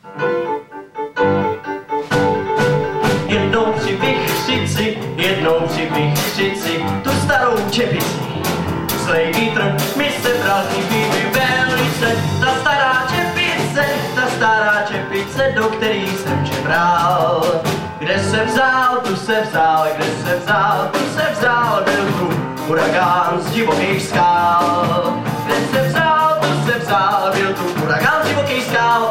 Jednou při vichřici, tu starou čepici. Zlej vítr mi se prázdný velice, ta stará čepice, do který jsem čebral. Kde se vzal, tu se vzal, kde se vzal, tu se vzal, byl tu uragán z divokých skál.